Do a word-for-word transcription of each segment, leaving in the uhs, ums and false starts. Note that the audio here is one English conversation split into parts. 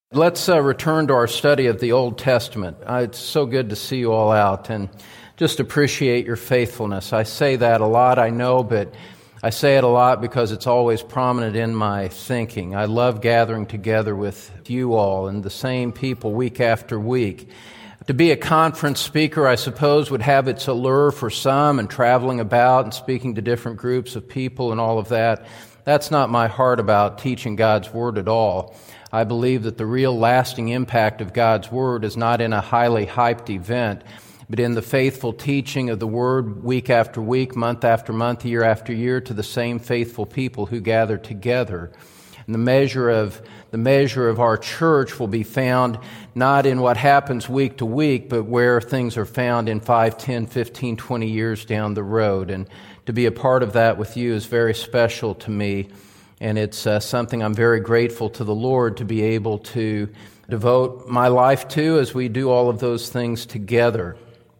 Let's uh, return to our study of the Old Testament. Uh, it's so good to see you all out and just appreciate your faithfulness. I say that a lot, I know, but I say it a lot because it's always prominent in my thinking. I love gathering together with you all and the same people week after week. To be a conference speaker, I suppose, would have its allure for some, and traveling about and speaking to different groups of people and all of that. That's not my heart about teaching God's Word at all. I believe that the real lasting impact of God's Word is not in a highly hyped event, but in the faithful teaching of the Word week after week, month after month, year after year, to the same faithful people who gather together. And the measure of the measure of our church will be found not in what happens week to week, but where things are found in five, ten, fifteen, twenty years down the road. And to be a part of that with you is very special to me. And it's uh, something I'm very grateful to the Lord to be able to devote my life to as we do all of those things together.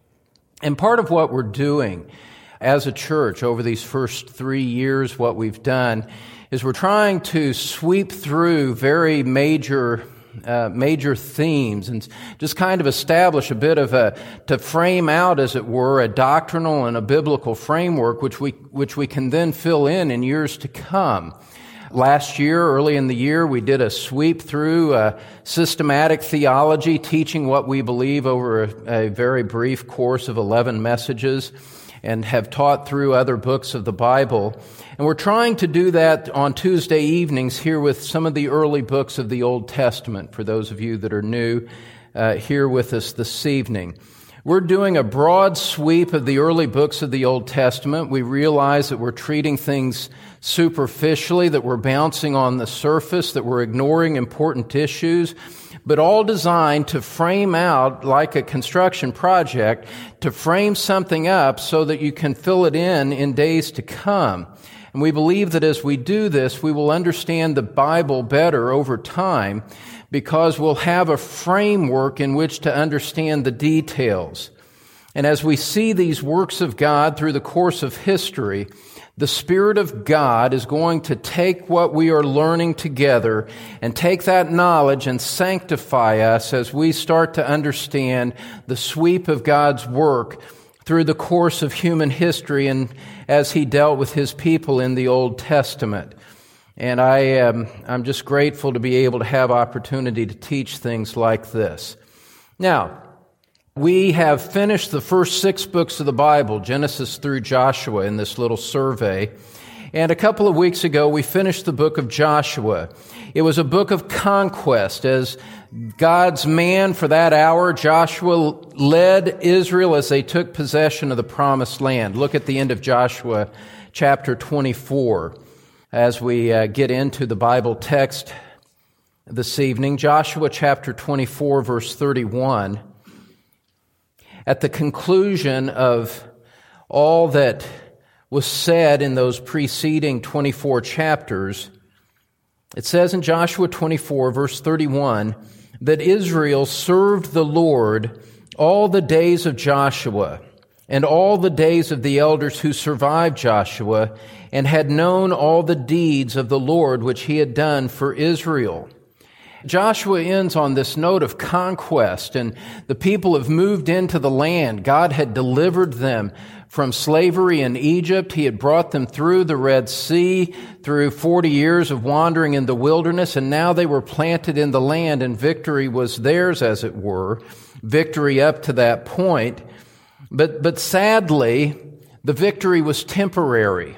And part of what we're doing as a church over these first three years, what we've done, is we're trying to sweep through very major uh, major themes and just kind of establish a bit of a, to frame out, as it were, a doctrinal and a biblical framework which we which we can then fill in in years to come. Last year, early in the year, we did a sweep through uh, systematic theology, teaching what we believe over a, a very brief course of eleven messages, and have taught through other books of the Bible. And we're trying to do that on Tuesday evenings here with some of the early books of the Old Testament, for those of you that are new uh, here with us this evening. We're doing a broad sweep of the early books of the Old Testament. We realize that we're treating things superficially, that we're bouncing on the surface, that we're ignoring important issues, but all designed to frame out, like a construction project, to frame something up so that you can fill it in in days to come. And we believe that as we do this, we will understand the Bible better over time, because we'll have a framework in which to understand the details. And as we see these works of God through the course of history, the Spirit of God is going to take what we are learning together and take that knowledge and sanctify us as we start to understand the sweep of God's work through the course of human history and as He dealt with His people in the Old Testament. And I am, I'm just grateful to be able to have opportunity to teach things like this. Now, we have finished the first six books of the Bible, Genesis through Joshua, in this little survey. And a couple of weeks ago, we finished the book of Joshua. It was a book of conquest. As God's man for that hour, Joshua led Israel as they took possession of the promised land. Look at the end of Joshua chapter twenty-four. As we uh, get into the Bible text this evening, Joshua chapter twenty-four, verse thirty-one. At the conclusion of all that was said in those preceding twenty-four chapters, it says in Joshua twenty-four, verse thirty-one, that Israel served the Lord all the days of Joshua and all the days of the elders who survived Joshua, and had known all the deeds of the Lord which He had done for Israel. Joshua ends on this note of conquest, and the people have moved into the land. God had delivered them from slavery in Egypt. He had brought them through the Red Sea, through forty years of wandering in the wilderness, and now they were planted in the land, and victory was theirs, as it were, victory up to that point. But, but sadly, the victory was temporary.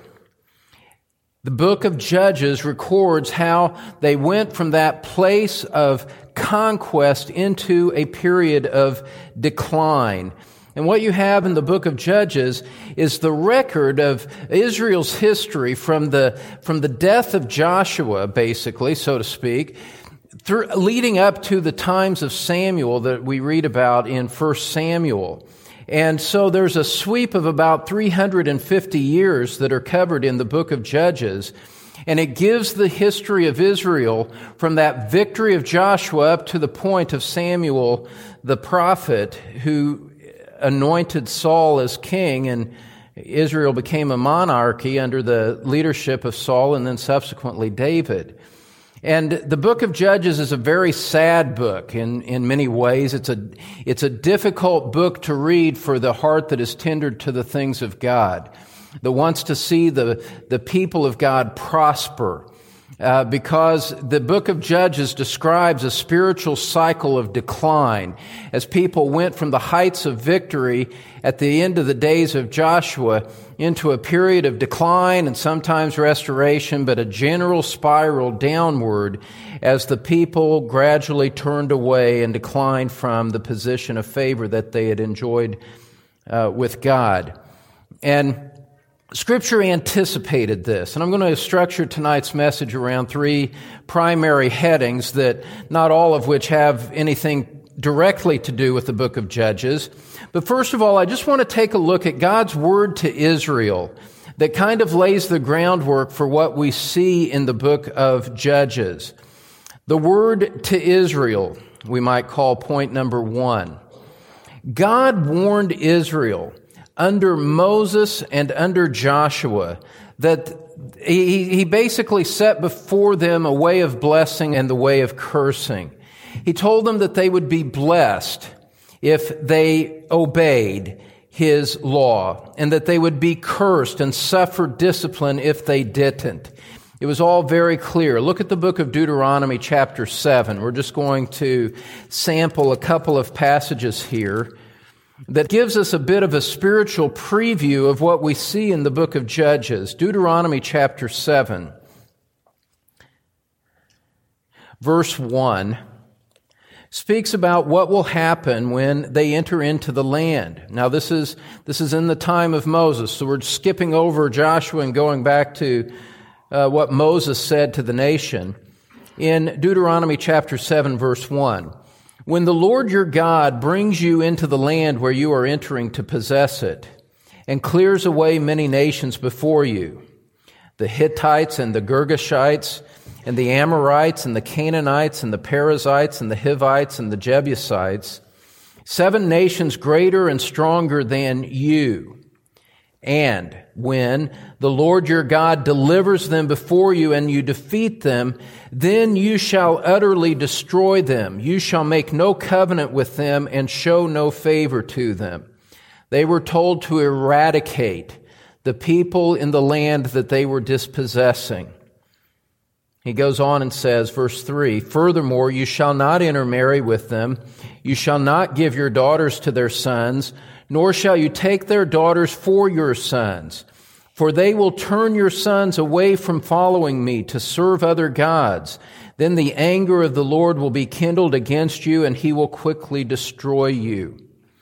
The book of Judges records how they went from that place of conquest into a period of decline. And what you have in the book of Judges is the record of Israel's history from the, from the death of Joshua, basically, so to speak, through, leading up to the times of Samuel that we read about in First Samuel. And so there's a sweep of about three hundred fifty years that are covered in the book of Judges, and it gives the history of Israel from that victory of Joshua up to the point of Samuel the prophet, who anointed Saul as king, and Israel became a monarchy under the leadership of Saul and then subsequently David. And the book of Judges is a very sad book in, in many ways. It's a, it's a difficult book to read for the heart that is tendered to the things of God, that wants to see the, the people of God prosper. Uh, because the book of Judges describes a spiritual cycle of decline as people went from the heights of victory at the end of the days of Joshua into a period of decline and sometimes restoration, but a general spiral downward as the people gradually turned away and declined from the position of favor that they had enjoyed uh, with God. And Scripture anticipated this, and I'm going to structure tonight's message around three primary headings that not all of which have anything directly to do with the book of Judges. But first of all, I just want to take a look at God's word to Israel that kind of lays the groundwork for what we see in the book of Judges. The word to Israel, we might call point number one. God warned Israel under Moses and under Joshua that he, he basically set before them a way of blessing and the way of cursing. He told them that they would be blessed if they obeyed his law, and that they would be cursed and suffer discipline if they didn't. It was all very clear. Look at the book of Deuteronomy chapter seven. We're just going to sample a couple of passages here that gives us a bit of a spiritual preview of what we see in the book of Judges. Deuteronomy chapter seven, verse one, speaks about what will happen when they enter into the land. Now this is, this is in the time of Moses, so we're skipping over Joshua and going back to uh, what Moses said to the nation. In Deuteronomy chapter seven, verse one, when the Lord your God brings you into the land where you are entering to possess it, and clears away many nations before you, the Hittites and the Girgashites, and the Amorites and the Canaanites and the Perizzites and the Hivites and the Jebusites, seven nations greater and stronger than you. And when the Lord your God delivers them before you and you defeat them, then you shall utterly destroy them. You shall make no covenant with them and show no favor to them. They were told to eradicate the people in the land that they were dispossessing. He goes on and says, verse three, furthermore, you shall not intermarry with them. You shall not give your daughters to their sons, nor shall you take their daughters for your sons. For they will turn your sons away from following me to serve other gods. Then the anger of the Lord will be kindled against you, and he will quickly destroy you.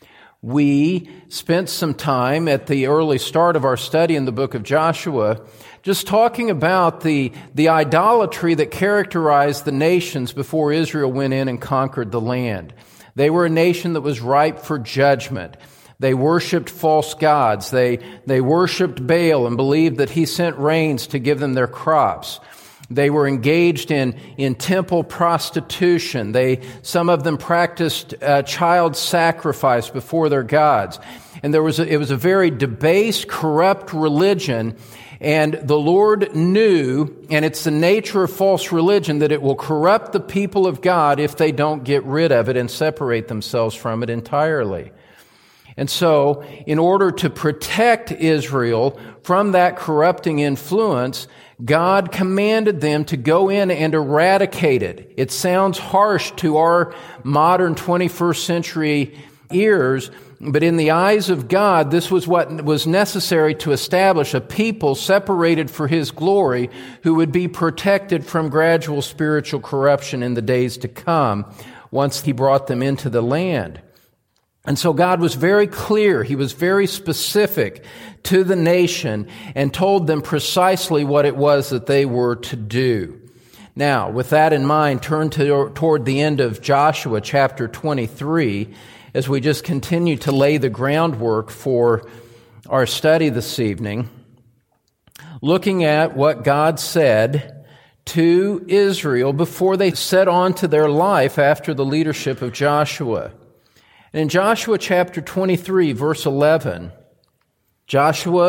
We spent some time at the early start of our study in the book of Joshua just talking about the, the idolatry that characterized the nations before Israel went in and conquered the land. They were a nation that was ripe for judgment. They worshipped false gods. They, they worshipped Baal and believed that he sent rains to give them their crops. They were engaged in, in temple prostitution. They, some of them practiced uh, child sacrifice before their gods. And there was a, it was a very debased, corrupt religion. And the Lord knew, and it's the nature of false religion, that it will corrupt the people of God if they don't get rid of it and separate themselves from it entirely. And so, in order to protect Israel from that corrupting influence, God commanded them to go in and eradicate it. It sounds harsh to our modern twenty-first century ears, but in the eyes of God, this was what was necessary to establish a people separated for His glory who would be protected from gradual spiritual corruption in the days to come once He brought them into the land. And so God was very clear. He was very specific to the nation and told them precisely what it was that they were to do. Now, with that in mind, turn to, toward the end of Joshua chapter twenty-three as we just continue to lay the groundwork for our study this evening, looking at what God said to Israel before they set on to their life after the leadership of Joshua. And in Joshua chapter twenty-three, verse eleven, Joshua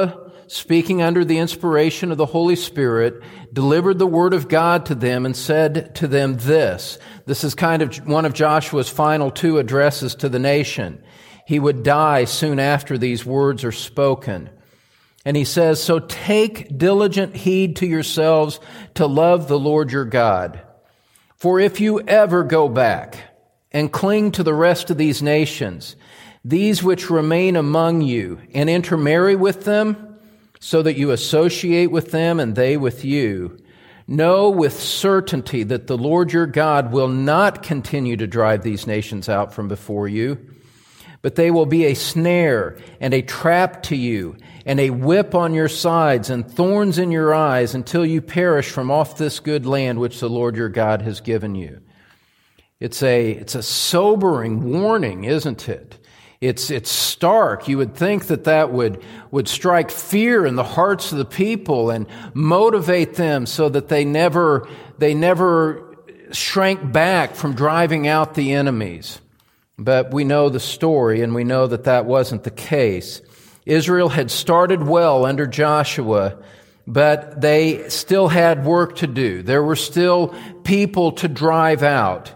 speaking under the inspiration of the Holy Spirit, delivered the word of God to them and said to them this. This is kind of one of Joshua's final two addresses to the nation. He would die soon after these words are spoken. And he says, "So take diligent heed to yourselves to love the Lord your God. For if you ever go back and cling to the rest of these nations, these which remain among you, and intermarry with them, so that you associate with them and they with you, know with certainty that the Lord your God will not continue to drive these nations out from before you, but they will be a snare and a trap to you, and a whip on your sides and thorns in your eyes until you perish from off this good land which the Lord your God has given you." It's a, it's a sobering warning, isn't it? It's, it's stark. You would think that that would, would strike fear in the hearts of the people and motivate them so that they never, they never shrank back from driving out the enemies. But we know the story, and we know that that wasn't the case. Israel had started well under Joshua, but they still had work to do. There were still people to drive out.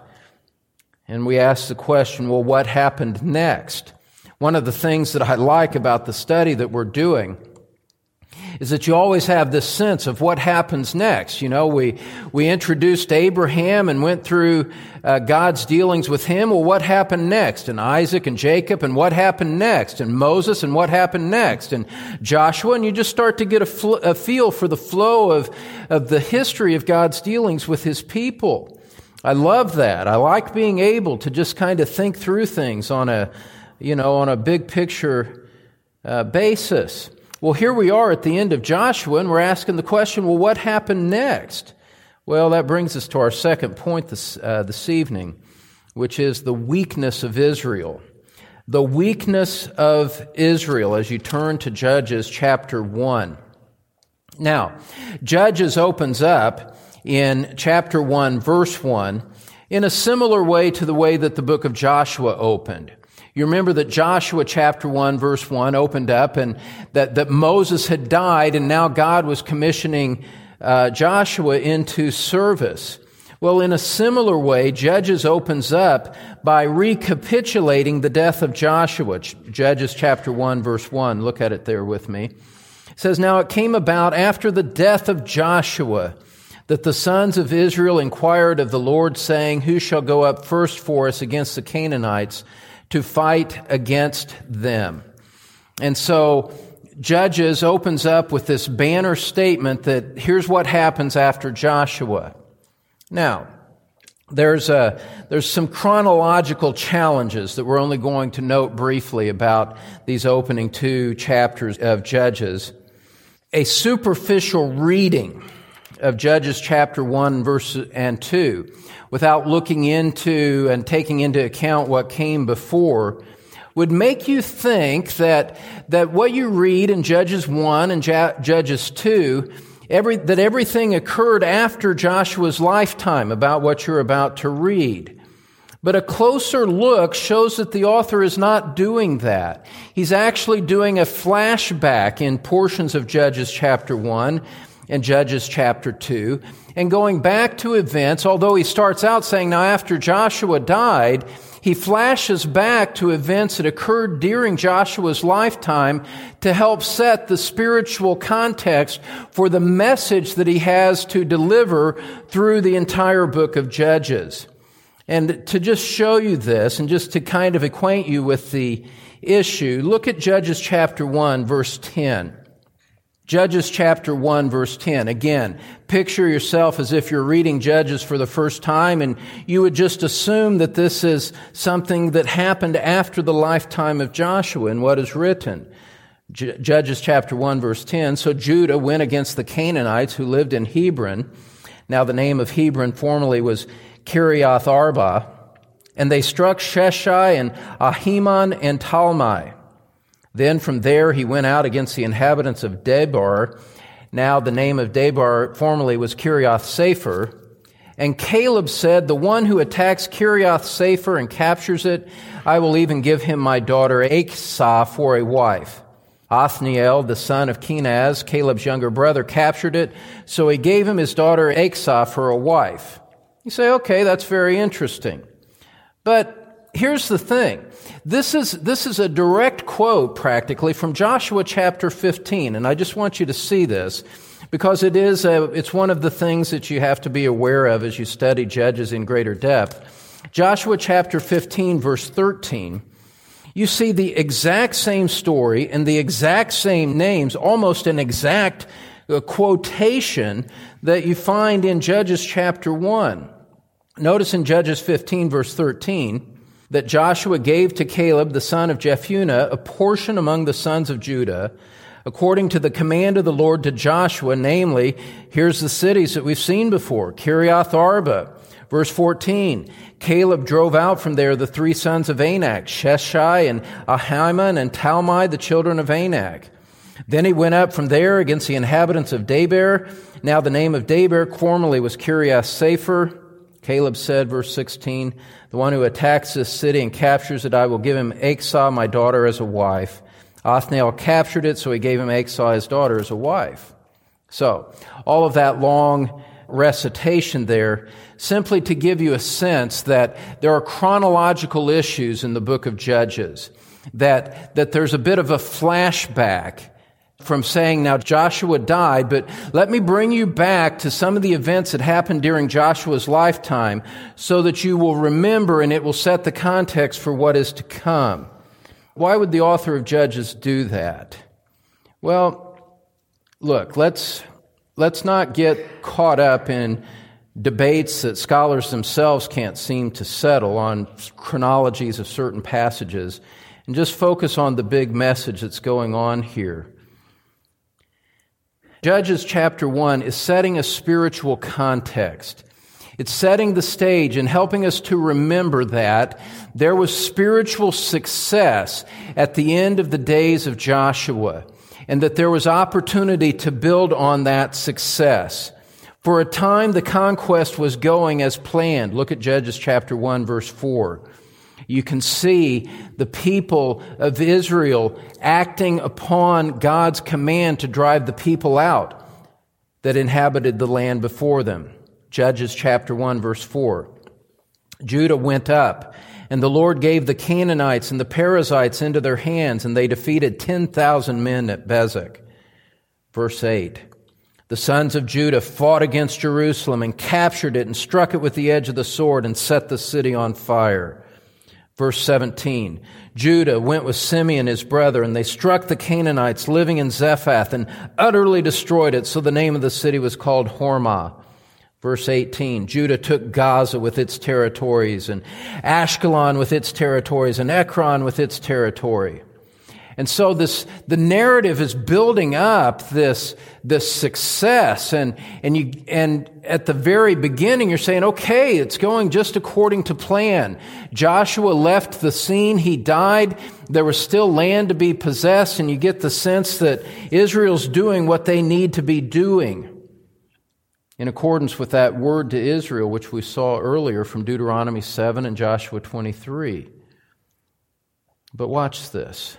And we ask the question, well, what happened next? One of the things that I like about the study that we're doing is that you always have this sense of what happens next. You know, we we introduced Abraham and went through uh, God's dealings with him. Well, what happened next? And Isaac and Jacob, and what happened next? And Moses, and what happened next? And Joshua, and you just start to get a, fl- a feel for the flow of, of the history of God's dealings with his people. I love that. I like being able to just kind of think through things on a, you know, on a big picture uh, basis. Well, here we are at the end of Joshua, and we're asking the question, well, what happened next? Well, that brings us to our second point this, uh, this evening, which is the weakness of Israel. The weakness of Israel as you turn to Judges chapter one. Now, Judges opens up in chapter one, verse one, in a similar way to the way that the book of Joshua opened. You remember that Joshua chapter one, verse one opened up, and that, that Moses had died, and now God was commissioning uh, Joshua into service. Well, in a similar way, Judges opens up by recapitulating the death of Joshua. Judges chapter one, verse one. Look at it there with me. It says, "Now it came about after the death of Joshua that the sons of Israel inquired of the Lord, saying, Who shall go up first for us against the Canaanites to fight against them?" And so Judges opens up with this banner statement that here's what happens after Joshua. Now, there's a, there's some chronological challenges that we're only going to note briefly about these opening two chapters of Judges. A superficial reading of Judges chapter one, verse and two, without looking into and taking into account what came before, would make you think that that what you read in Judges one and Judges two, every, that everything occurred after Joshua's lifetime about what you're about to read. But a closer look shows that the author is not doing that. He's actually doing a flashback in portions of Judges chapter one and Judges chapter two, and going back to events, although he starts out saying, now after Joshua died, he flashes back to events that occurred during Joshua's lifetime to help set the spiritual context for the message that he has to deliver through the entire book of Judges. And to just show you this, and just to kind of acquaint you with the issue, look at Judges chapter one, verse ten. Judges chapter one, verse ten. Again, picture yourself as if you're reading Judges for the first time, and you would just assume that this is something that happened after the lifetime of Joshua in what is written. J- Judges chapter one, verse ten. So Judah went against the Canaanites who lived in Hebron. Now the name of Hebron formerly was Kiriath Arba. And they struck Sheshai and Ahiman and Talmai. Then from there he went out against the inhabitants of Debar. Now the name of Debar formerly was Kiriath Sefer. And Caleb said, the one who attacks Kiriath Sefer and captures it, I will even give him my daughter Achsah for a wife. Othniel, the son of Kenaz, Caleb's younger brother, captured it, so he gave him his daughter Achsah for a wife. You say, okay, that's very interesting. But here's the thing. This is, this is a direct quote, practically, from Joshua chapter fifteen, and I just want you to see this, because it is a, it's one of the things that you have to be aware of as you study Judges in greater depth. Joshua chapter fifteen, verse thirteen, you see the exact same story and the exact same names, almost an exact uh, quotation that you find in Judges chapter one. Notice in Judges fifteen, verse thirteen, that Joshua gave to Caleb, the son of Jephunneh, a portion among the sons of Judah, according to the command of the Lord to Joshua, namely, here's the cities that we've seen before, Kiriath Arba. Verse fourteen, Caleb drove out from there the three sons of Anak, Sheshai and Ahiman and Talmai, the children of Anak. Then he went up from there against the inhabitants of Debir. Now the name of Debir formerly was Kiriath Sefer. Caleb said, verse sixteen, the one who attacks this city and captures it, I will give him Achsah, my daughter, as a wife. Othniel captured it, so he gave him Achsah, his daughter, as a wife. So, all of that long recitation there, simply to give you a sense that there are chronological issues in the book of Judges, that, that there's a bit of a flashback from saying, now Joshua died, but let me bring you back to some of the events that happened during Joshua's lifetime so that you will remember and it will set the context for what is to come. Why would the author of Judges do that? Well, look, let's let's not get caught up in debates that scholars themselves can't seem to settle on chronologies of certain passages and just focus on the big message that's going on here. Judges chapter one is setting a spiritual context. It's setting the stage and helping us to remember that there was spiritual success at the end of the days of Joshua, and that there was opportunity to build on that success. For a time, the conquest was going as planned. Look at Judges chapter one, verse four. You can see the people of Israel acting upon God's command to drive the people out that inhabited the land before them. Judges chapter one, verse four. Judah went up, and the Lord gave the Canaanites and the Perizzites into their hands, and they defeated ten thousand men at Bezek. Verse eight. The sons of Judah fought against Jerusalem and captured it and struck it with the edge of the sword and set the city on fire. Verse seventeen, Judah went with Simeon his brother, and they struck the Canaanites living in Zephath and utterly destroyed it, so the name of the city was called Hormah. Verse eighteen, Judah took Gaza with its territories, and Ashkelon with its territories, and Ekron with its territory. And so this, the narrative is building up this, this success, and, and you, and at the very beginning you're saying, okay, it's going just according to plan. Joshua left the scene, he died, there was still land to be possessed, and you get the sense that Israel's doing what they need to be doing in accordance with that word to Israel, which we saw earlier from Deuteronomy seven and Joshua twenty-three. But watch this.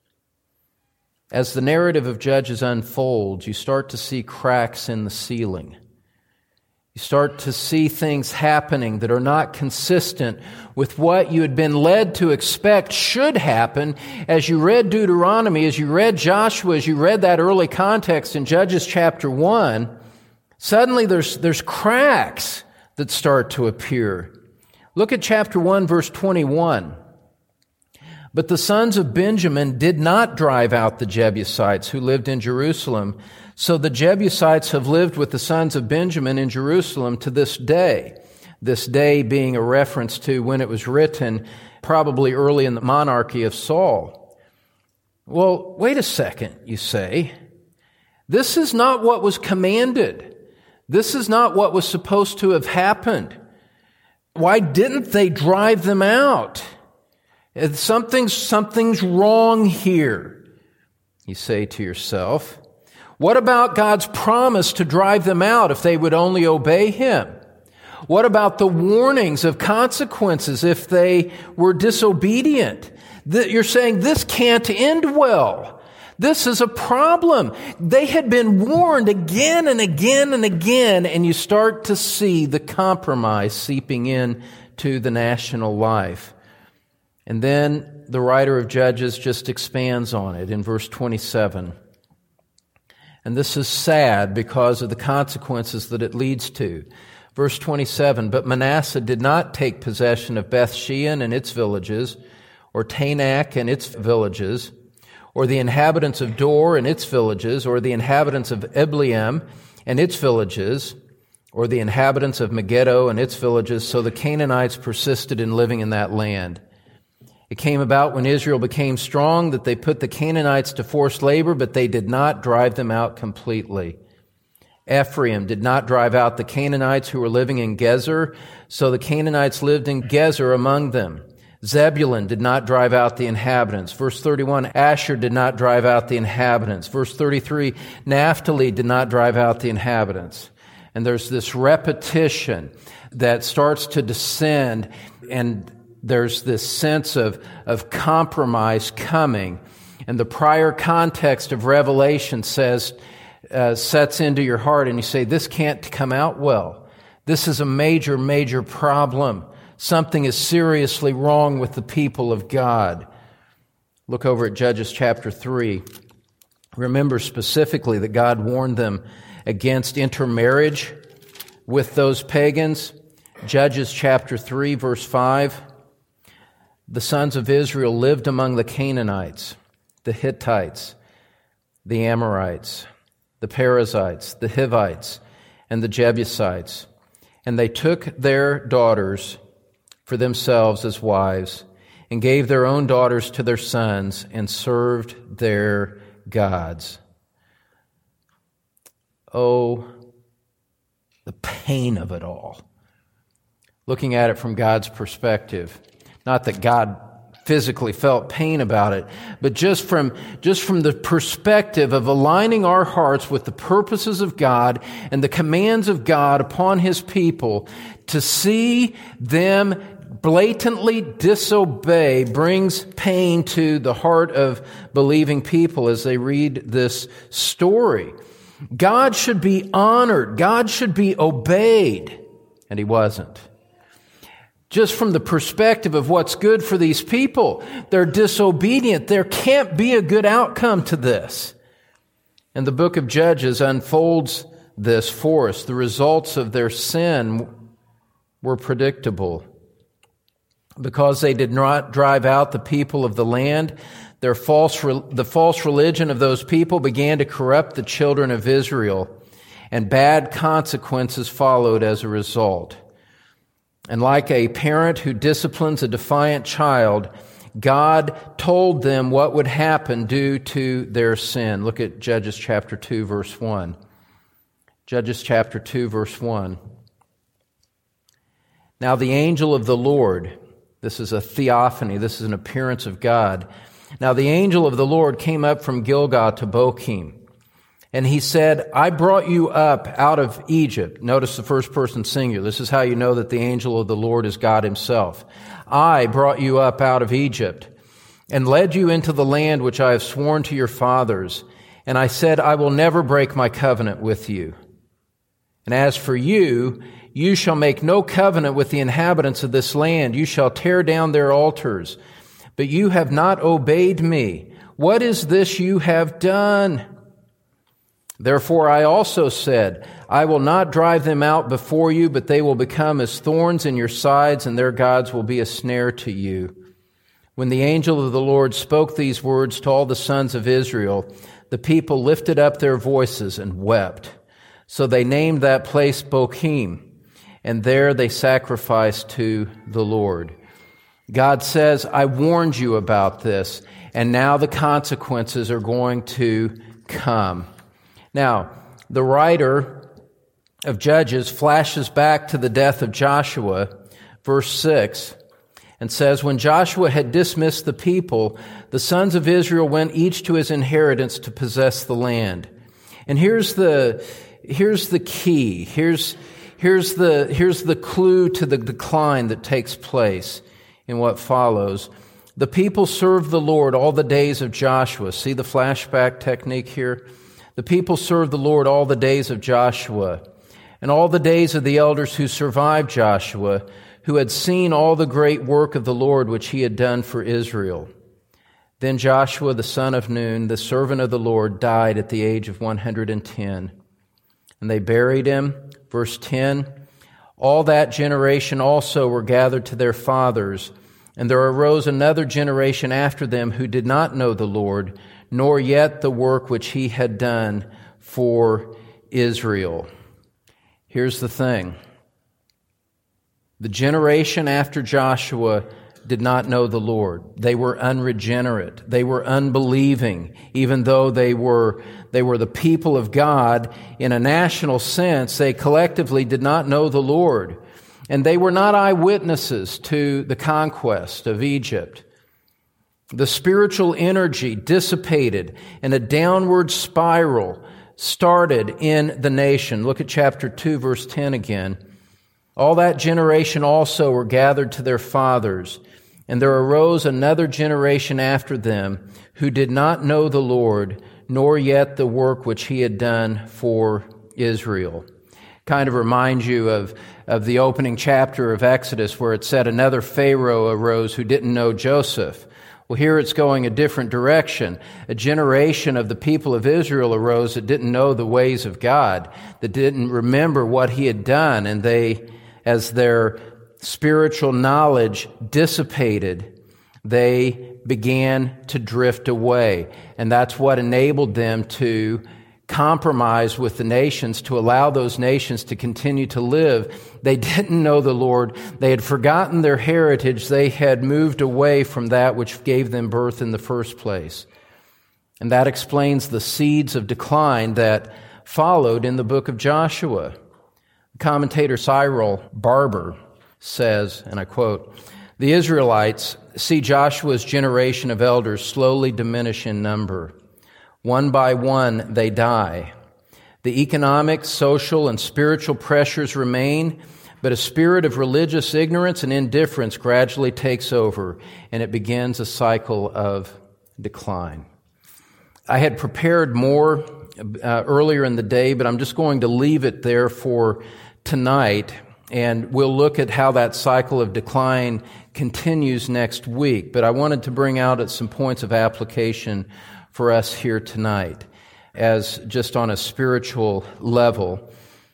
As the narrative of Judges unfolds, you start to see cracks in the ceiling. You start to see things happening that are not consistent with what you had been led to expect should happen as you read Deuteronomy, as you read Joshua, as you read that early context in Judges chapter one. Suddenly there's, there's cracks that start to appear. Look at chapter one, verse twenty-one. But the sons of Benjamin did not drive out the Jebusites who lived in Jerusalem. So the Jebusites have lived with the sons of Benjamin in Jerusalem to this day. This day being a reference to when it was written, probably early in the monarchy of Saul. Well, wait a second, you say. This is not what was commanded. This is not what was supposed to have happened. Why didn't they drive them out? Something's, something's wrong here, you say to yourself. What about God's promise to drive them out if they would only obey Him? What about the warnings of consequences if they were disobedient? You're saying this can't end well. This is a problem. They had been warned again and again and again, and you start to see the compromise seeping in to the national life. And then the writer of Judges just expands on it in verse twenty-seven. And this is sad because of the consequences that it leads to. Verse twenty-seven, but Manasseh did not take possession of Beth-shean and its villages, or Taanach and its villages, or the inhabitants of Dor and its villages, or the inhabitants of Ibleam and its villages, or the inhabitants of Megiddo and its villages. So the Canaanites persisted in living in that land. It came about when Israel became strong that they put the Canaanites to forced labor, but they did not drive them out completely. Ephraim did not drive out the Canaanites who were living in Gezer, so the Canaanites lived in Gezer among them. Zebulun did not drive out the inhabitants. Verse thirty-one, Asher did not drive out the inhabitants. Verse thirty-three, Naphtali did not drive out the inhabitants. And there's this repetition that starts to descend, and there's this sense of, of compromise coming. And the prior context of Revelation says, uh, sets into your heart, and you say, this can't come out well. This is a major, major problem. Something is seriously wrong with the people of God. Look over at Judges chapter three. Remember specifically that God warned them against intermarriage with those pagans. Judges chapter three, verse five. The sons of Israel lived among the Canaanites, the Hittites, the Amorites, the Perizzites, the Hivites, and the Jebusites. And they took their daughters for themselves as wives, and gave their own daughters to their sons, and served their gods. Oh, the pain of it all. Looking at it from God's perspective. Not that God physically felt pain about it, but just from, just from the perspective of aligning our hearts with the purposes of God and the commands of God upon His people, to see them blatantly disobey brings pain to the heart of believing people as they read this story. God should be honored. God should be obeyed. And He wasn't. Just from the perspective of what's good for these people, they're disobedient. There can't be a good outcome to this. And the book of Judges unfolds this for us. The results of their sin were predictable. Because they did not drive out the people of the land, their false, the false religion of those people began to corrupt the children of Israel, and bad consequences followed as a result. And like a parent who disciplines a defiant child, God told them what would happen due to their sin. Look at Judges chapter two, verse one. Judges chapter two, verse one. Now the angel of the Lord, this is a theophany, this is an appearance of God. Now the angel of the Lord came up from Gilgal to Bochim. And he said, I brought you up out of Egypt. Notice the first person singular. This is how you know that the angel of the Lord is God Himself. I brought you up out of Egypt and led you into the land which I have sworn to your fathers. And I said, I will never break my covenant with you. And as for you, you shall make no covenant with the inhabitants of this land. You shall tear down their altars. But you have not obeyed me. What is this you have done? Therefore I also said, I will not drive them out before you, but they will become as thorns in your sides, and their gods will be a snare to you. When the angel of the Lord spoke these words to all the sons of Israel, the people lifted up their voices and wept. So they named that place Bochim, and there they sacrificed to the Lord. God says, I warned you about this, and now the consequences are going to come. Now, the writer of Judges flashes back to the death of Joshua, verse six, and says, when Joshua had dismissed the people, the sons of Israel went each to his inheritance to possess the land. And here's the, here's the key. Here's, here's the, here's the clue to the decline that takes place in what follows. The people served the Lord all the days of Joshua. See the flashback technique here? The people served the Lord all the days of Joshua, and all the days of the elders who survived Joshua, who had seen all the great work of the Lord which he had done for Israel. Then Joshua the son of Nun, the servant of the Lord, died at the age of one hundred ten. And they buried him. Verse ten, all that generation also were gathered to their fathers, and there arose another generation after them who did not know the Lord, nor yet the work which he had done for Israel. Here's the thing. The generation after Joshua did not know the Lord. They were unregenerate. They were unbelieving, even though they were they were the people of God in a national sense. They collectively did not know the Lord. And they were not eyewitnesses to the conquest of Egypt. The spiritual energy dissipated and a downward spiral started in the nation. Look at chapter two, verse ten again. All that generation also were gathered to their fathers, and there arose another generation after them who did not know the Lord, nor yet the work which he had done for Israel. Kind of reminds you of, of the opening chapter of Exodus where it said another Pharaoh arose who didn't know Joseph. Well, here it's going a different direction. A generation of the people of Israel arose that didn't know the ways of God, that didn't remember what he had done, and they, as their spiritual knowledge dissipated, they began to drift away. And that's what enabled them to compromise with the nations, to allow those nations to continue to live. They didn't know the Lord. They had forgotten their heritage. They had moved away from that which gave them birth in the first place. And that explains the seeds of decline that followed in the book of Joshua. Commentator Cyril Barber says, and I quote, "The Israelites see Joshua's generation of elders slowly diminish in number. One by one, they die. The economic, social, and spiritual pressures remain, but a spirit of religious ignorance and indifference gradually takes over, and it begins a cycle of decline." I had prepared more uh, earlier in the day, but I'm just going to leave it there for tonight, and we'll look at how that cycle of decline continues next week. But I wanted to bring out some points of application for us here tonight, as just on a spiritual level.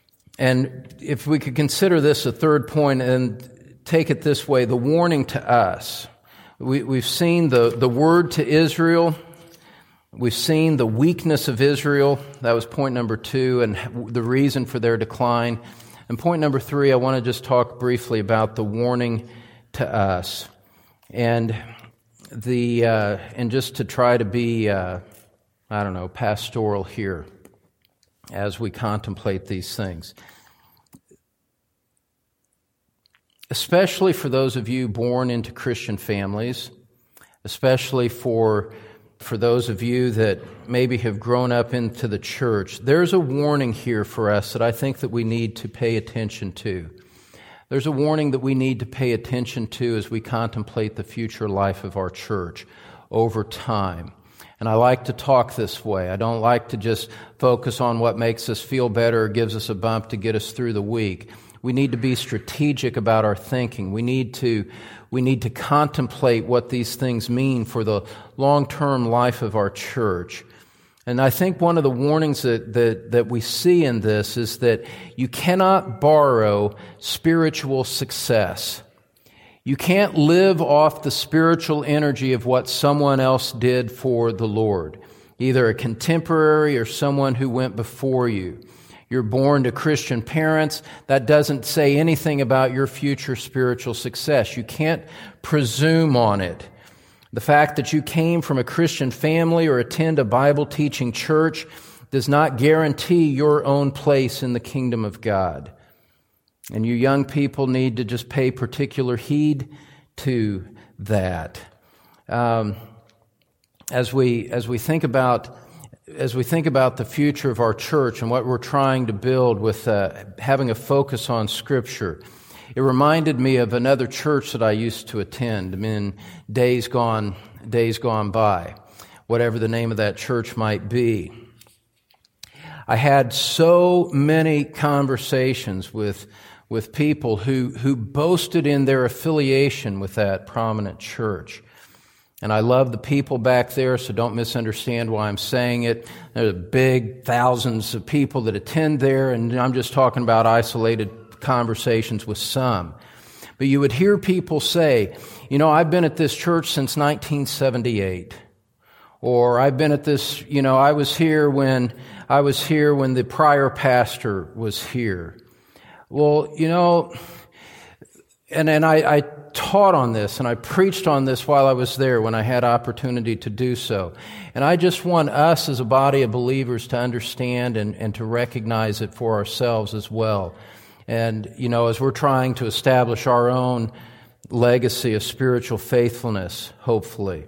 And if we could consider this a third point and take it this way, the warning to us. We, we've seen the, the word to Israel. We've seen the weakness of Israel. That was point number two, and the reason for their decline. And point number three, I want to just talk briefly about the warning to us. And the uh, and just to try to be, uh, I don't know, pastoral here as we contemplate these things. Especially for those of you born into Christian families, especially for for those of you that maybe have grown up into the church, there's a warning here for us that I think that we need to pay attention to. There's a warning that we need to pay attention to as we contemplate the future life of our church over time. And I like to talk this way. I don't like to just focus on what makes us feel better or gives us a bump to get us through the week. We need to be strategic about our thinking. We need to we need to contemplate what these things mean for the long-term life of our church. And I think one of the warnings that, that, that we see in this is that you cannot borrow spiritual success. You can't live off the spiritual energy of what someone else did for the Lord, either a contemporary or someone who went before you. You're born to Christian parents. That doesn't say anything about your future spiritual success. You can't presume on it. The fact that you came from a Christian family or attend a Bible-teaching church does not guarantee your own place in the kingdom of God. And you young people need to just pay particular heed to that. Um, as we as we think about as we think about the future of our church and what we're trying to build with uh, having a focus on Scripture, It reminded me of another church that I used to attend in days gone, days gone by, whatever the name of that church might be. I had so many conversations with, with people who, who boasted in their affiliation with that prominent church. And I love the people back there, so don't misunderstand why I'm saying it. There are big thousands of people that attend there, and I'm just talking about isolated conversations with some. But you would hear people say, you know, I've been at this church since nineteen seventy-eight. Or I've been at this, you know, I was here when, I was here when the prior pastor was here. Well, you know, and, and I, I taught on this and I preached on this while I was there when I had opportunity to do so. And I just want us as a body of believers to understand and, and to recognize it for ourselves as well. And, you know, as we're trying to establish our own legacy of spiritual faithfulness, hopefully.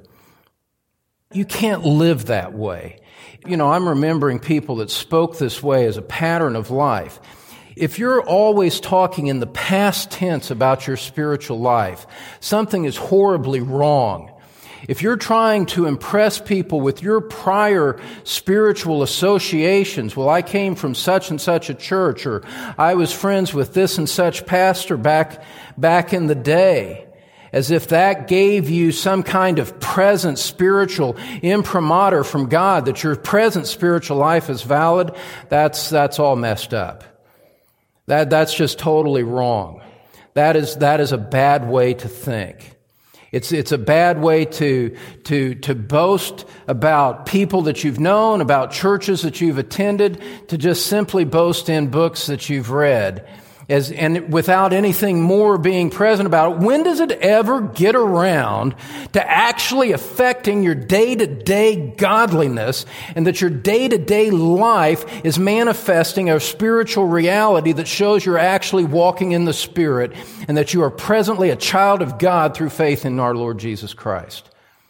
You can't live that way. You know, I'm remembering people that spoke this way as a pattern of life. If you're always talking in the past tense about your spiritual life, something is horribly wrong. If you're trying to impress people with your prior spiritual associations, well, I came from such and such a church, or I was friends with this and such pastor back, back in the day, as if that gave you some kind of present spiritual imprimatur from God, that your present spiritual life is valid, that's, that's all messed up. That, that's just totally wrong. That is, that is a bad way to think. It's, it's a bad way to, to, to boast about people that you've known, about churches that you've attended, to just simply boast in books that you've read. As, and without anything more being present about it. When does it ever get around to actually affecting your day-to-day godliness, and that your day-to-day life is manifesting a spiritual reality that shows you're actually walking in the Spirit and that you are presently a child of God through faith in our Lord Jesus Christ?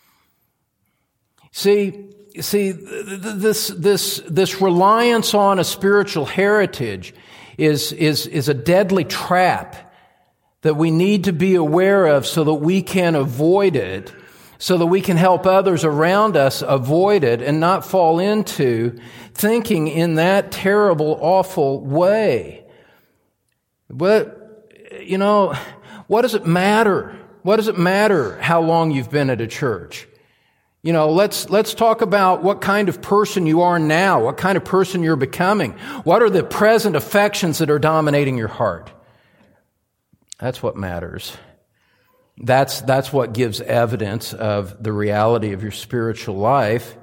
See, see, this, this, this reliance on a spiritual heritage is, is, is a deadly trap that we need to be aware of so that we can avoid it, so that we can help others around us avoid it and not fall into thinking in that terrible, awful way. But, you know, what does it matter? What does it matter how long you've been at a church? You know, let's, let's talk about what kind of person you are now, what kind of person you're becoming. What are the present affections that are dominating your heart? That's what matters. That's, that's what gives evidence of the reality of your spiritual life.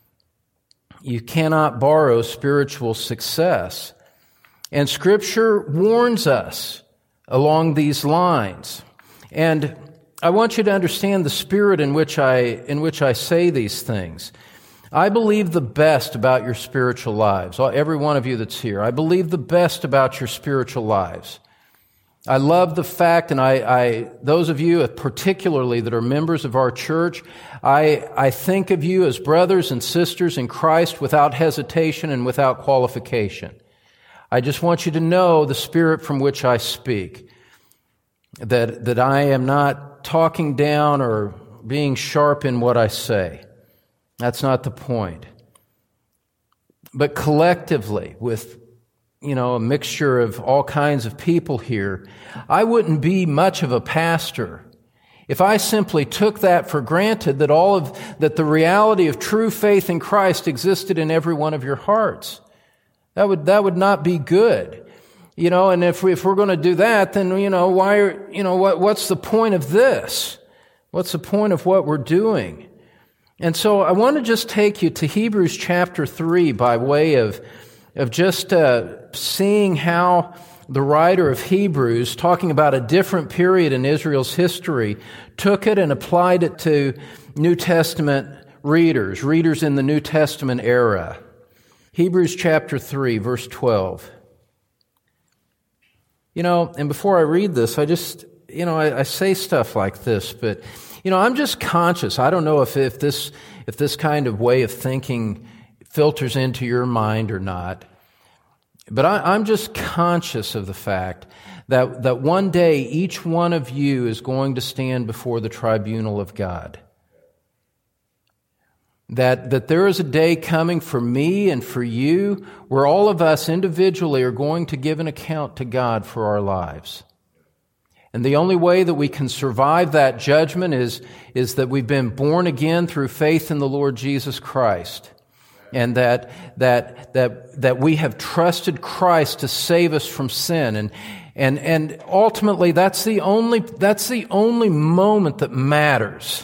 You cannot borrow spiritual success. And Scripture warns us along these lines. And I want you to understand the spirit in which I, in which I say these things. I believe the best about your spiritual lives. Every one of you that's here, I believe the best about your spiritual lives. I love the fact, and I, I those of you particularly that are members of our church, I, I think of you as brothers and sisters in Christ without hesitation and without qualification. I just want you to know the spirit from which I speak. That, that I am not talking down or being sharp in what I say. That's not the point. But collectively, with, you know, a mixture of all kinds of people here, I wouldn't be much of a pastor if I simply took that for granted, that all of, that the reality of true faith in Christ existed in every one of your hearts. That would, that would not be good. You know, and if we, if we're going to do that, then, you know, why are, you know, what, what's the point of this? What's the point of what we're doing? And so I want to just take you to Hebrews chapter three by way of, of just, uh, seeing how the writer of Hebrews, talking about a different period in Israel's history, took it and applied it to New Testament readers, readers in the New Testament era. Hebrews chapter three, verse twelve. You know, and before I read this, I just, you know, I, I say stuff like this, but, you know, I'm just conscious. I don't know if, if this, if this kind of way of thinking filters into your mind or not, but I, I'm just conscious of the fact that, that one day each one of you is going to stand before the tribunal of God. That, that there is a day coming for me and for you where all of us individually are going to give an account to God for our lives. And the only way that we can survive that judgment is, is that we've been born again through faith in the Lord Jesus Christ. And that, that, that, that we have trusted Christ to save us from sin. And, and, and ultimately that's the only, that's the only moment that matters,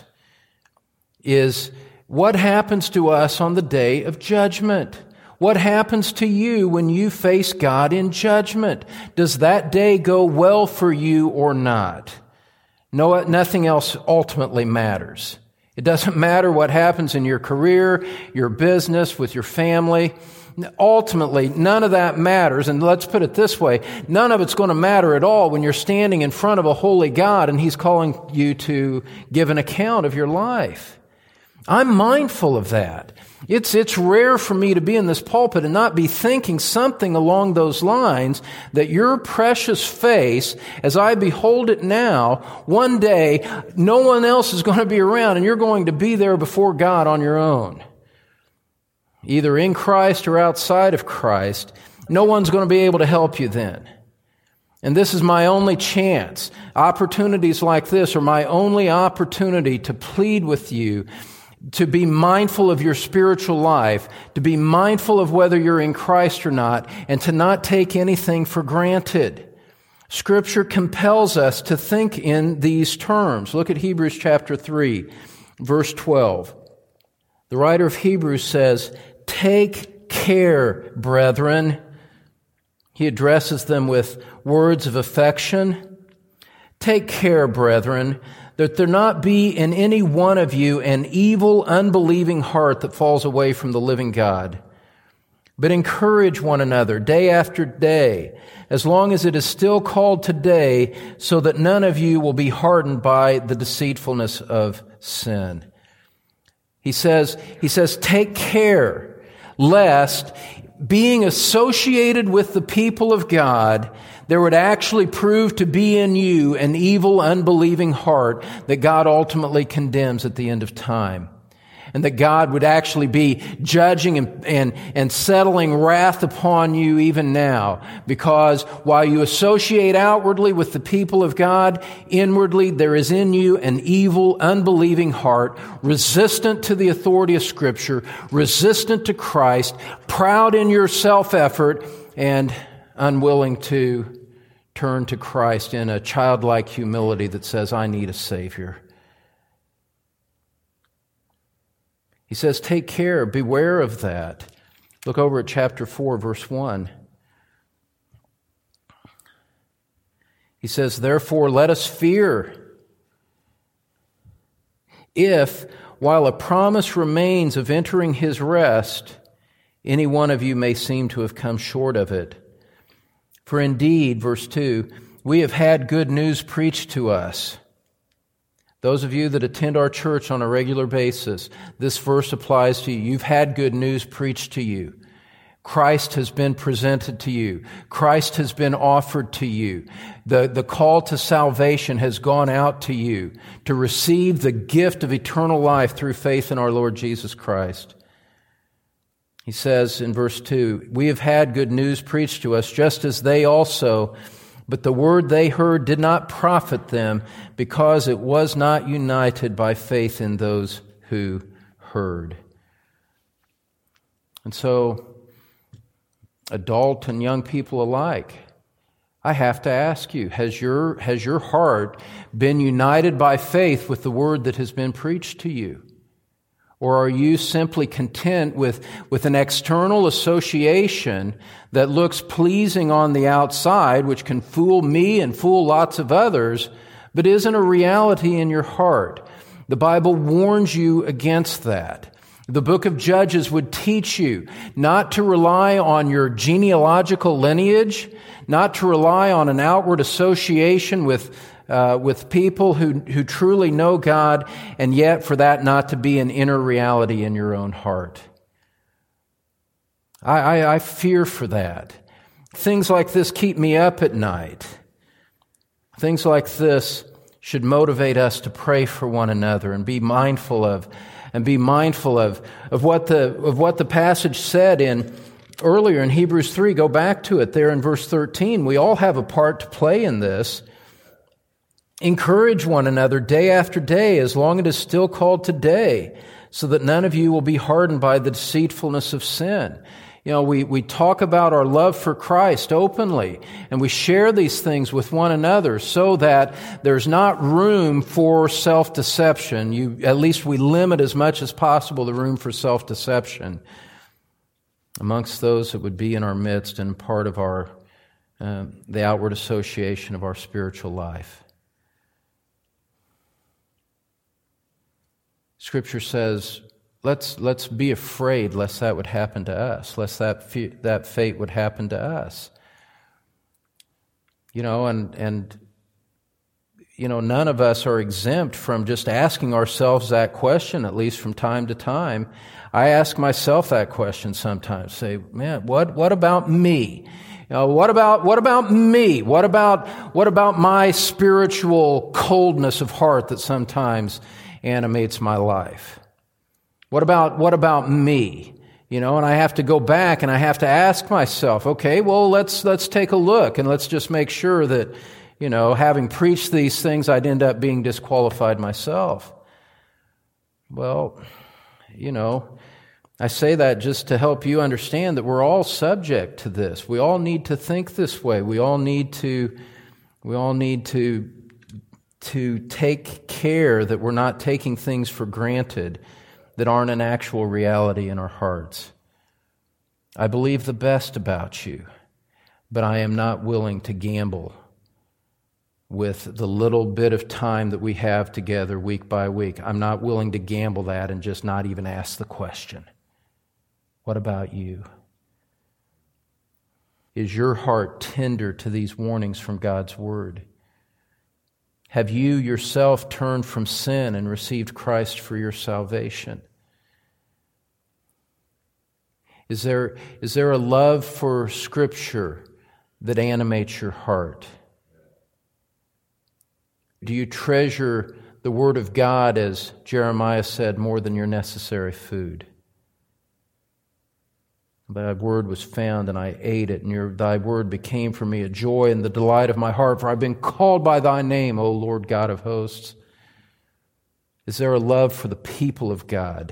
is what happens to us on the day of judgment. What happens to you when you face God in judgment? Does that day go well for you or not? No, nothing else ultimately matters. It doesn't matter what happens in your career, your business, with your family. Ultimately, none of that matters. And let's put it this way, none of it's going to matter at all when you're standing in front of a holy God and He's calling you to give an account of your life. I'm mindful of that. It's, it's rare for me to be in this pulpit and not be thinking something along those lines, that your precious face, as I behold it now, one day, no one else is going to be around and you're going to be there before God on your own. Either in Christ or outside of Christ. No one's going to be able to help you then. And this is my only chance. Opportunities like this are my only opportunity to plead with you to be mindful of your spiritual life, to be mindful of whether you're in Christ or not, and to not take anything for granted. Scripture compels us to think in these terms. Look at Hebrews chapter three, verse twelve. The writer of Hebrews says, "Take care, brethren." He addresses them with words of affection. "Take care, brethren, that there not be in any one of you an evil, unbelieving heart that falls away from the living God. But encourage one another day after day, as long as it is still called today, so that none of you will be hardened by the deceitfulness of sin." He says, he says, take care, lest being associated with the people of God, there would actually prove to be in you an evil, unbelieving heart that God ultimately condemns at the end of time. And that God would actually be judging and, and, and settling wrath upon you even now. Because while you associate outwardly with the people of God, inwardly there is in you an evil, unbelieving heart, resistant to the authority of Scripture, resistant to Christ, proud in your self-effort, and unwilling to turn to Christ in a childlike humility that says, I need a Savior. He says, take care, beware of that. Look over at chapter four, verse one. He says, therefore, let us fear, if, while a promise remains of entering His rest, any one of you may seem to have come short of it. For indeed, verse two, we have had good news preached to us. Those of you that attend our church on a regular basis, this verse applies to you. You've had good news preached to you. Christ has been presented to you. Christ has been offered to you. The, the call to salvation has gone out to you to receive the gift of eternal life through faith in our Lord Jesus Christ. He says in verse two, we have had good news preached to us, just as they also. But the word they heard did not profit them, because it was not united by faith in those who heard. And so, adult and young people alike, I have to ask you, has your, has your heart been united by faith with the word that has been preached to you? Or are you simply content with, with an external association that looks pleasing on the outside, which can fool me and fool lots of others, but isn't a reality in your heart? The Bible warns you against that. The book of Judges would teach you not to rely on your genealogical lineage, not to rely on an outward association with Uh, with people who, who truly know God, and yet for that not to be an inner reality in your own heart. I, I, I fear for that. Things like this keep me up at night. Things like this should motivate us to pray for one another and be mindful of, and be mindful of, of what the, of what the passage said in earlier in Hebrews three. Go back to it there in verse thirteen. We all have a part to play in this. Encourage one another day after day, as long as it is still called today, so that none of you will be hardened by the deceitfulness of sin. You know, we, we talk about our love for Christ openly, and we share these things with one another so that there's not room for self-deception. You, at least we limit as much as possible the room for self-deception amongst those that would be in our midst and part of our, uh, the outward association of our spiritual life. Scripture says, Let's let's be afraid lest that would happen to us, lest that that fate would happen to us. You know, and and you know, none of us are exempt from just asking ourselves that question, at least from time to time. I ask myself that question sometimes. Say, man, what what about me? You know, what about what about me? What about what about my spiritual coldness of heart that sometimes animates my life? What about, what about me? You know, and I have to go back and I have to ask myself, okay, well, let's, let's take a look and let's just make sure that, you know, having preached these things, I'd end up being disqualified myself. Well, you know, I say that just to help you understand that we're all subject to this. We all need to think this way. We all need to, we all need to, to take care that we're not taking things for granted that aren't an actual reality in our hearts. I believe the best about you, but I am not willing to gamble with the little bit of time that we have together week by week. I'm not willing to gamble that and just not even ask the question. What about you? Is your heart tender to these warnings from God's Word? Have you yourself turned from sin and received Christ for your salvation? Is there, is there a love for Scripture that animates your heart? Do you treasure the Word of God, as Jeremiah said, more than your necessary food? Thy word was found, and I ate it, and your, thy word became for me a joy and the delight of my heart, for I've been called by thy name, O Lord God of hosts. Is there a love for the people of God?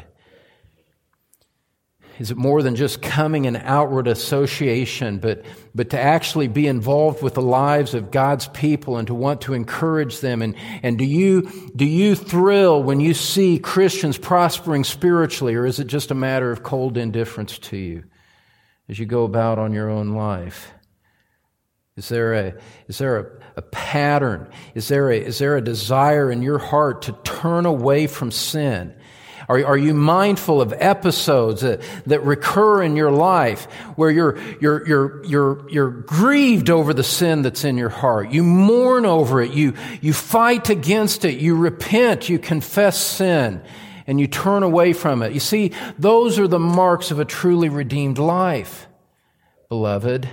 Is it more than just coming in outward association, but, but to actually be involved with the lives of God's people and to want to encourage them? And, and do you, do you thrill when you see Christians prospering spiritually, or is it just a matter of cold indifference to you as you go about on your own life? Is there a, is there a, a pattern? Is there a, is there a desire in your heart to turn away from sin? Are, are you mindful of episodes that, that recur in your life where you're, you're, you're, you're, you're grieved over the sin that's in your heart? You mourn over it. You, you fight against it. You repent. You confess sin. And you turn away from it. You see, those are the marks of a truly redeemed life, beloved.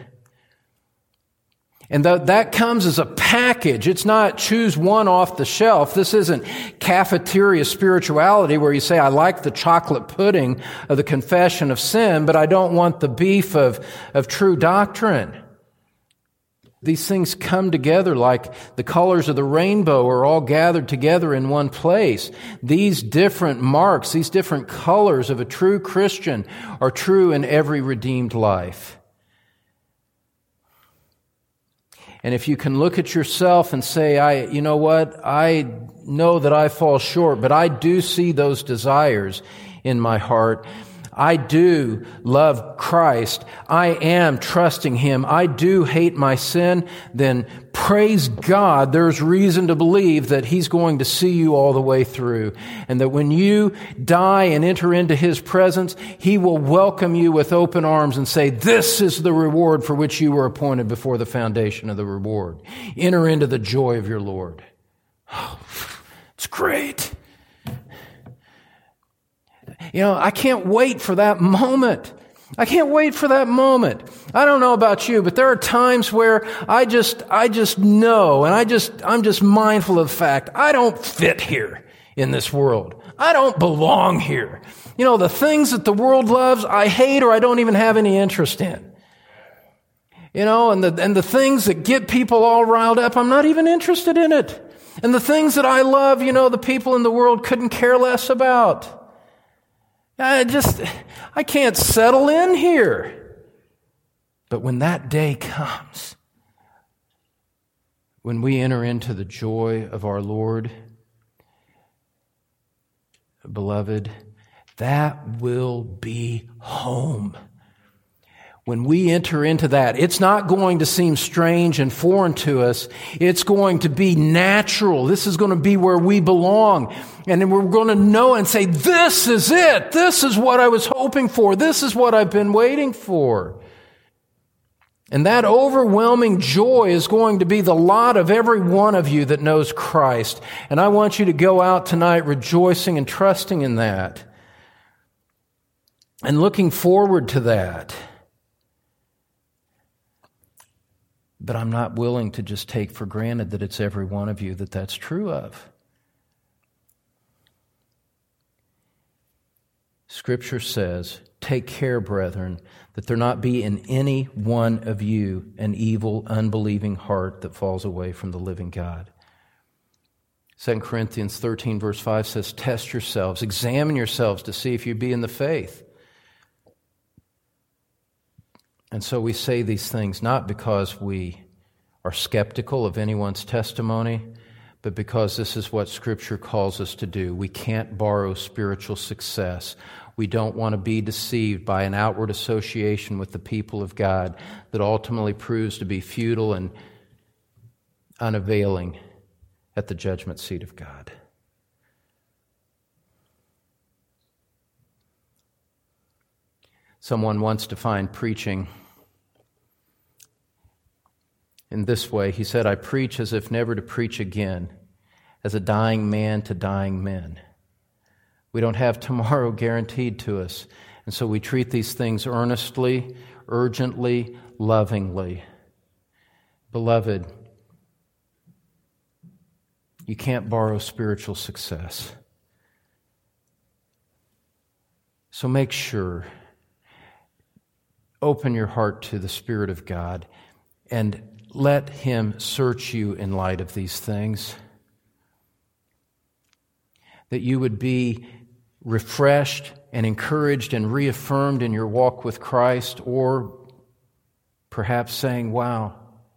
And that, that comes as a package. It's not choose one off the shelf. This isn't cafeteria spirituality where you say, I like the chocolate pudding of the confession of sin, but I don't want the beef of, of true doctrine. These things come together like the colors of the rainbow are all gathered together in one place. These different marks, these different colors of a true Christian are true in every redeemed life. And if you can look at yourself and say, I, you know what, I know that I fall short, but I do see those desires in my heart. I do love Christ. I am trusting Him. I do hate my sin. Then praise God, there's reason to believe that He's going to see you all the way through. And that when you die and enter into His presence, He will welcome you with open arms and say, this is the reward for which you were appointed before the foundation of the reward. Enter into the joy of your Lord. Oh, it's great. You know, I can't wait for that moment. I can't wait for that moment. I don't know about you, but there are times where I just, I just know, and I just, I'm just mindful of the fact I don't fit here in this world. I don't belong here. You know, the things that the world loves, I hate or I don't even have any interest in. You know, and the, and the things that get people all riled up, I'm not even interested in it. And the things that I love, you know, the people in the world couldn't care less about. I just, I can't settle in here. But when that day comes, when we enter into the joy of our Lord, beloved, that will be home. When we enter into that, it's not going to seem strange and foreign to us. It's going to be natural. This is going to be where we belong. And then we're going to know and say, this is it. This is what I was hoping for. This is what I've been waiting for. And that overwhelming joy is going to be the lot of every one of you that knows Christ. And I want you to go out tonight rejoicing and trusting in that. And looking forward to that. But I'm not willing to just take for granted that it's every one of you that that's true of. Scripture says, take care, brethren, that there not be in any one of you an evil, unbelieving heart that falls away from the living God. Second Corinthians thirteen verse five says, test yourselves, examine yourselves to see if you be in the faith. And so we say these things not because we are skeptical of anyone's testimony, but because this is what Scripture calls us to do. We can't borrow spiritual success. We don't want to be deceived by an outward association with the people of God that ultimately proves to be futile and unavailing at the judgment seat of God. Someone once defined preaching in this way. He said, I preach as if never to preach again, as a dying man to dying men. We don't have tomorrow guaranteed to us, and so we treat these things earnestly, urgently, lovingly. Beloved, you can't borrow spiritual success. So make sure, open your heart to the Spirit of God and let Him search you in light of these things. That you would be refreshed and encouraged and reaffirmed in your walk with Christ, or perhaps saying, wow,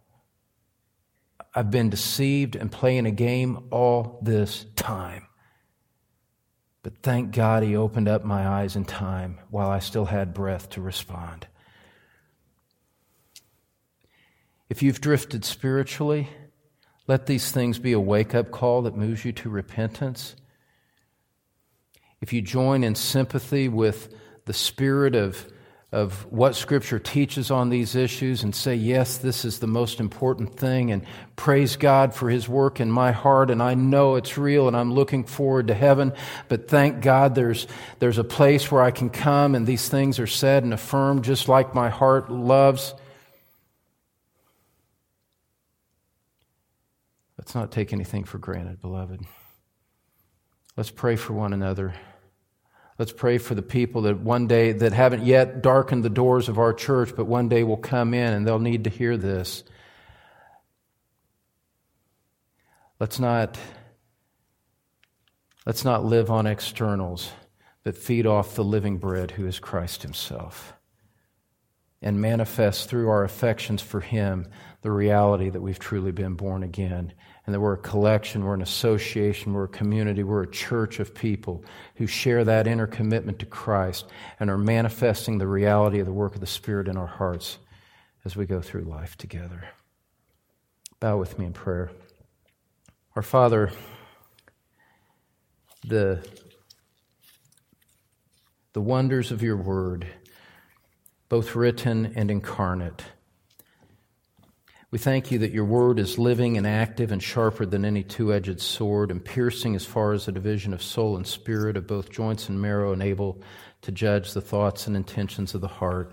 I've been deceived and playing a game all this time. But thank God He opened up my eyes in time while I still had breath to respond. If you've drifted spiritually, let these things be a wake-up call that moves you to repentance. If you join in sympathy with the spirit of, of what Scripture teaches on these issues and say, yes, this is the most important thing, and praise God for His work in my heart, and I know it's real, and I'm looking forward to heaven, but thank God there's, there's a place where I can come and these things are said and affirmed just like my heart loves. Let's not take anything for granted, beloved. Let's pray for one another. Let's pray for the people that one day, that haven't yet darkened the doors of our church, but one day will come in and they'll need to hear this. Let's not, let's not live on externals, but feed off the living bread who is Christ Himself, and manifest through our affections for Him the reality that we've truly been born again, and that we're a collection, we're an association, we're a community, we're a church of people who share that inner commitment to Christ and are manifesting the reality of the work of the Spirit in our hearts as we go through life together. Bow with me in prayer. Our Father, the, the wonders of your word, both written and incarnate, We thank you that your word is living and active and sharper than any two-edged sword, and piercing as far as the division of soul and spirit, of both joints and marrow, and able to judge the thoughts and intentions of the heart.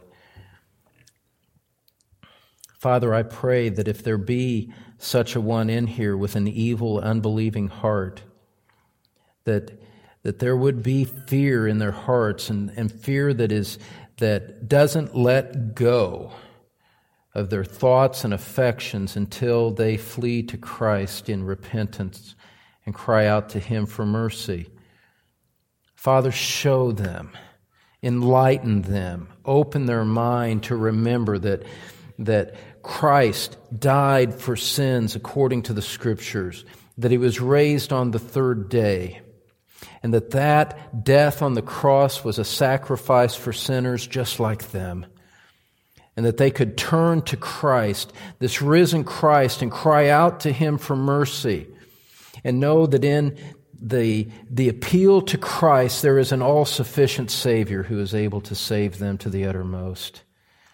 Father, I pray that if there be such a one in here with an evil, unbelieving heart, that that there would be fear in their hearts, and, and fear that is that doesn't let go of their thoughts and affections until they flee to Christ in repentance and cry out to Him for mercy. Father, show them, enlighten them, open their mind to remember that, that Christ died for sins according to the Scriptures, that He was raised on the third day, and that that death on the cross was a sacrifice for sinners just like them, and that they could turn to Christ, this risen Christ, and cry out to Him for mercy, and know that in the, the appeal to Christ there is an all-sufficient Savior who is able to save them to the uttermost.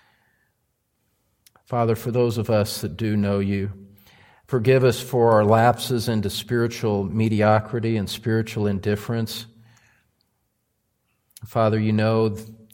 Father, for those of us that do know You, forgive us for our lapses into spiritual mediocrity and spiritual indifference. Father, You know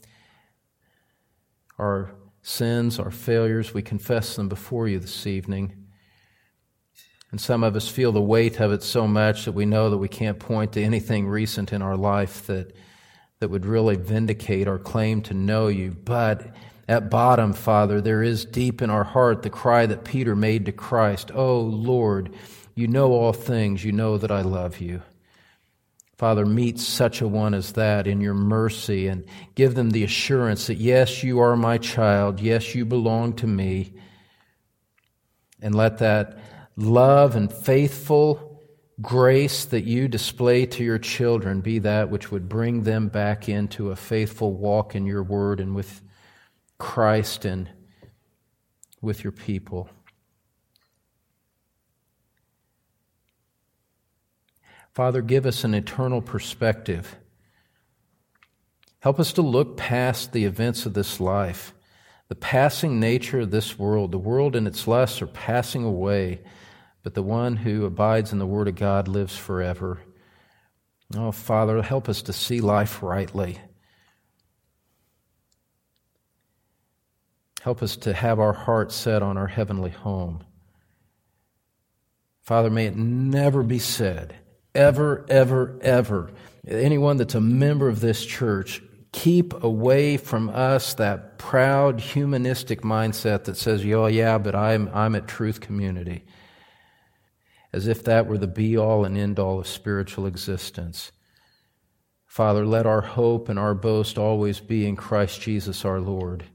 our sins, our failures. We confess them before You this evening. And some of us feel the weight of it so much that we know that we can't point to anything recent in our life that, that would really vindicate our claim to know You. But at bottom, Father, there is deep in our heart the cry that Peter made to Christ, "Oh, Lord, You know all things. You know that I love You." Father, meet such a one as that in Your mercy, and give them the assurance that, yes, You are my child. Yes, You belong to me. And let that love and faithful grace that You display to Your children be that which would bring them back into a faithful walk in Your word and with Christ and with Your people. Father, give us an eternal perspective. Help us to look past the events of this life, the passing nature of this world. The world and its lusts are passing away, but the one who abides in the Word of God lives forever. Oh, Father, help us to see life rightly. Help us to have our hearts set on our heavenly home. Father, may it never be said, ever, ever, ever, anyone that's a member of this church, keep away from us that proud, humanistic mindset that says, "Oh, yeah, but I'm, I'm at Truth Community," as if that were the be-all and end-all of spiritual existence. Father, let our hope and our boast always be in Christ Jesus our Lord.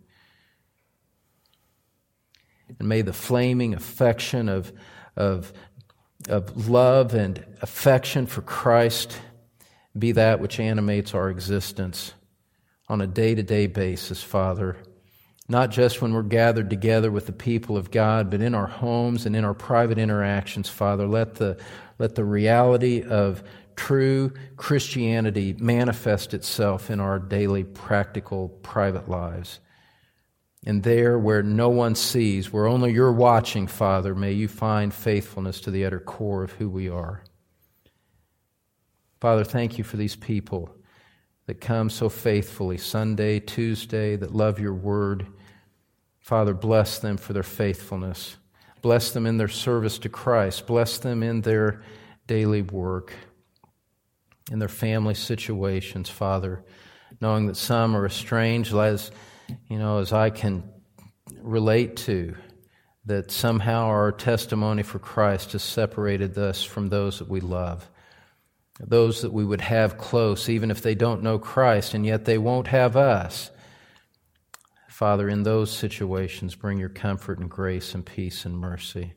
And may the flaming affection of, of, of love and affection for Christ be that which animates our existence on a day-to-day basis, Father. Not just when we're gathered together with the people of God, but in our homes and in our private interactions, Father. Let the, let the reality of true Christianity manifest itself in our daily, practical, private lives. And there, where no one sees, where only You're watching, Father, may You find faithfulness to the utter core of who we are. Father, thank You for these people that come so faithfully, Sunday, Tuesday, that love Your word. Father, bless them for their faithfulness. Bless them in their service to Christ. Bless them in their daily work, in their family situations, Father, knowing that some are estranged, as you know, as I can relate to, that somehow our testimony for Christ has separated us from those that we love, those that we would have close, even if they don't know Christ, and yet they won't have us. Father, in those situations, bring Your comfort and grace and peace and mercy.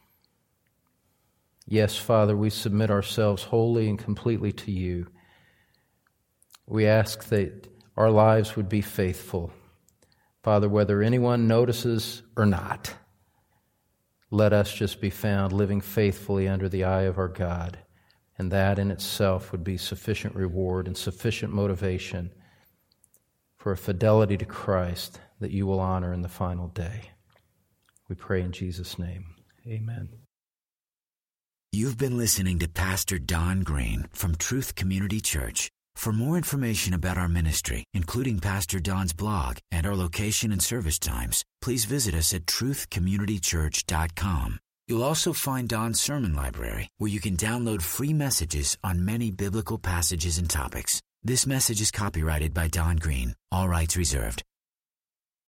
Yes, Father, we submit ourselves wholly and completely to You. We ask that our lives would be faithful. Father, whether anyone notices or not, let us just be found living faithfully under the eye of our God, and that in itself would be sufficient reward and sufficient motivation for a fidelity to Christ that You will honor in the final day. We pray in Jesus' name. Amen. You've been listening to Pastor Don Green from Truth Community Church. For more information about our ministry, including Pastor Don's blog and our location and service times, please visit us at truth community church dot com. You'll also find Don's sermon library, where you can download free messages on many biblical passages and topics. This message is copyrighted by Don Green. All rights reserved.